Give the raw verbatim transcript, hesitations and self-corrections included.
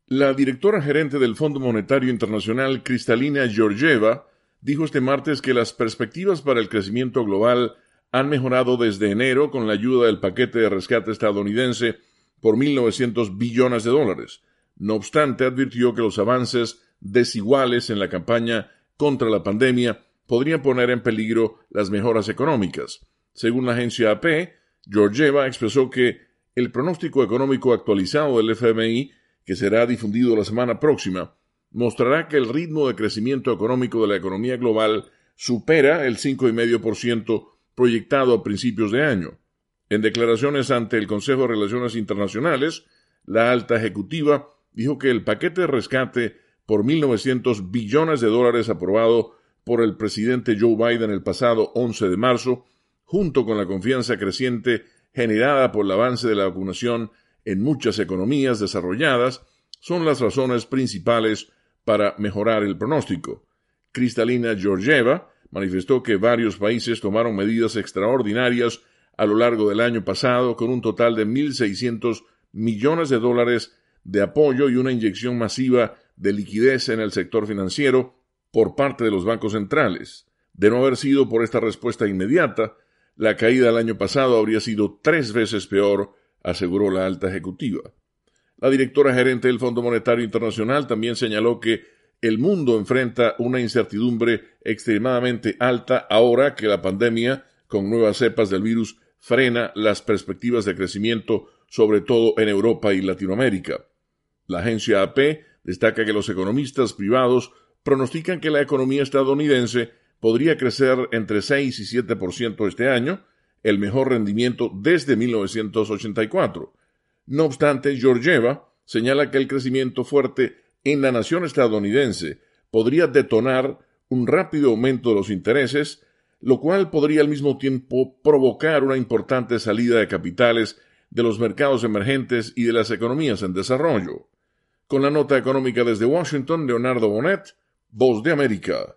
La directora gerente del Fondo Monetario Internacional, Kristalina Georgieva, dijo este martes que las perspectivas para el crecimiento global han mejorado desde enero con la ayuda del paquete de rescate estadounidense por mil novecientos billones de dólares. No obstante, advirtió que los avances desiguales en la campaña contra la pandemia podrían poner en peligro las mejoras económicas. Según la agencia A P, Georgieva expresó que el pronóstico económico actualizado del F M I, que será difundido la semana próxima, mostrará que el ritmo de crecimiento económico de la economía global supera el cinco coma cinco por ciento proyectado a principios de año. En declaraciones ante el Consejo de Relaciones Internacionales, la alta ejecutiva dijo que el paquete de rescate por mil novecientos billones de dólares aprobado por el presidente Joe Biden el pasado once de marzo, junto con la confianza creciente generada por el avance de la vacunación en muchas economías desarrolladas, son las razones principales para mejorar el pronóstico. Kristalina Georgieva manifestó que varios países tomaron medidas extraordinarias a lo largo del año pasado con un total de mil seiscientos millones de dólares de apoyo y una inyección masiva de liquidez en el sector financiero por parte de los bancos centrales. De no haber sido por esta respuesta inmediata, la caída del año pasado habría sido tres veces peor, aseguró la alta ejecutiva. La directora gerente del Fondo Monetario Internacional también señaló que el mundo enfrenta una incertidumbre extremadamente alta ahora que la pandemia, con nuevas cepas del virus, frena las perspectivas de crecimiento, sobre todo en Europa y Latinoamérica. La agencia A P destaca que los economistas privados pronostican que la economía estadounidense podría crecer entre seis y siete por ciento este año, el mejor rendimiento desde mil novecientos ochenta y cuatro. No obstante, Georgieva señala que el crecimiento fuerte en la nación estadounidense podría detonar un rápido aumento de los intereses, lo cual podría al mismo tiempo provocar una importante salida de capitales de los mercados emergentes y de las economías en desarrollo. Con la nota económica desde Washington, Leonardo Bonet, Voz de América.